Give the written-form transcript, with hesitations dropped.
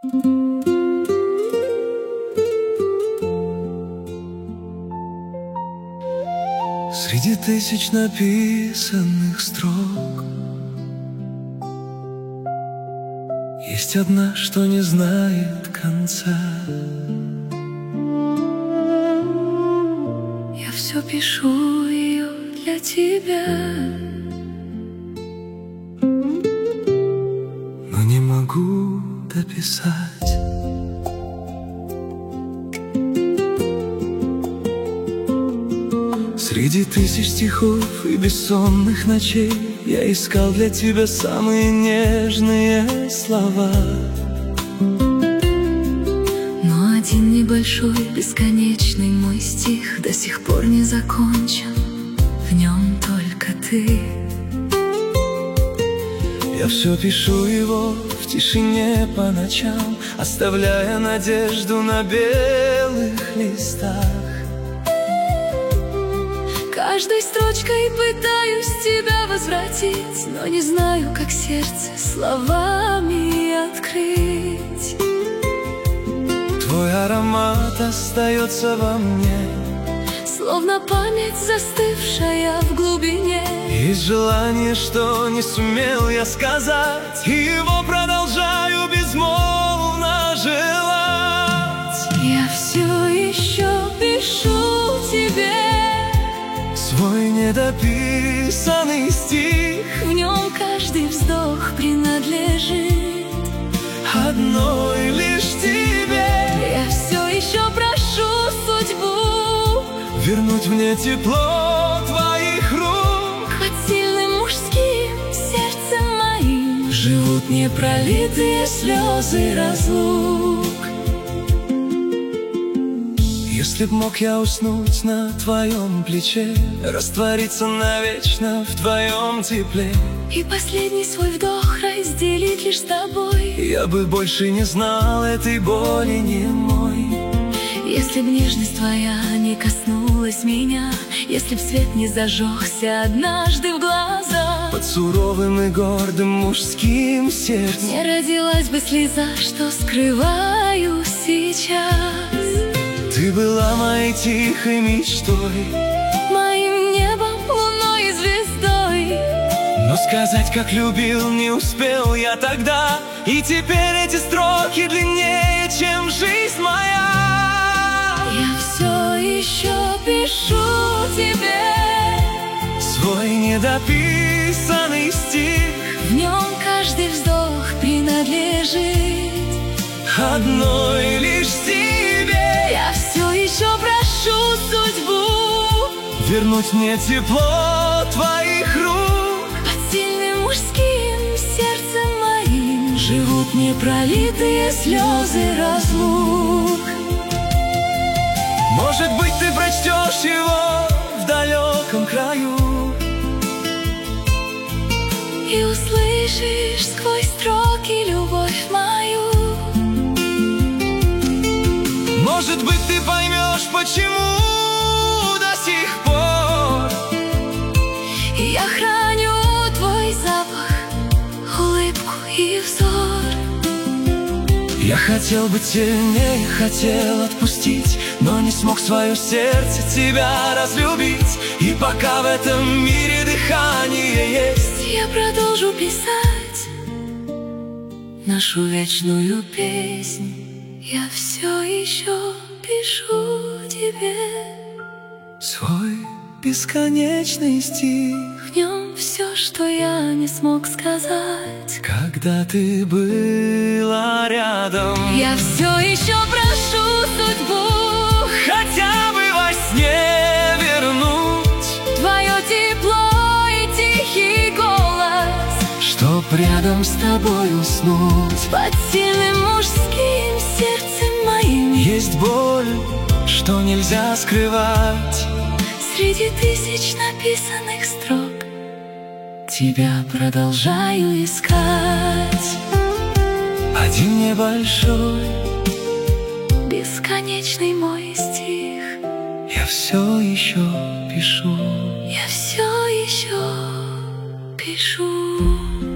Среди тысяч написанных строк есть одна, что не знает конца. Я все пишу ее для тебя, но не могу дописать. Среди тысяч стихов и бессонных ночей я искал для тебя самые нежные слова. но один небольшой, бесконечный мой стих до сих пор не закончен, в нем только ты. Я все пишу его в тишине по ночам, оставляя надежду на белых листах. Каждой строчкой пытаюсь тебя возвратить, но не знаю, как сердце словами открыть. Твой аромат остается во мне, словно память, застывшая в глубине. есть желание, что не сумел я сказать, и его продолжаю безмолвно желать. Я все еще пишу тебе Свой недописанный стих, в нем каждый вздох принадлежит одной лишь тебе. Я все еще прошу судьбу Вернуть мне тепло твоих рук. под сильным мужским сердцем моим живут непролитые слезы разлук. Если б мог я уснуть на твоем плече, раствориться навечно в твоем тепле, и последний свой вдох разделить лишь с тобой, я бы больше не знал этой боли немой. если б нежность твоя не коснулась меня, если б свет не зажегся однажды в глаза, Под суровым и гордым мужским сердцем не родилась бы слеза, что скрываю сейчас. ты была моей тихой мечтой, Моим небом, луной и звездой. но сказать, как любил, не успел я тогда, и теперь эти строки длиннее, чем жизнь моя. Я все еще пишу тебе Свой недописанный стих, в нем каждый вздох принадлежит одной лишь тебе. Я все еще прошу судьбу Вернуть мне тепло твоих рук. под сильным мужским сердцем моим живут непролитые слезы разлук. Может быть, ты прочтешь его в далеком краю И услышишь сквозь строки любовь мою. Может быть, ты поймешь, почему до сих пор Я храню твой запах, улыбку и взор. я хотел быть сильнее, хотел отпустить, но не смог свое сердце тебя разлюбить. И пока в этом мире дыхание есть, Я продолжу писать нашу вечную песнь. Я все еще пишу тебе, свой бесконечный стих, в нем все, что я не смог сказать. когда ты была рядом. Я все еще прошу судьбу Хотя бы во сне вернуть, твое тепло и тихий голос, чтоб рядом с тобой уснуть. под сильным мужским сердцем моим. Есть боль, что нельзя скрывать, Среди тысяч написанных строк тебя продолжаю искать. один небольшой, Бесконечный мой стих, я все еще пишу. я все еще пишу.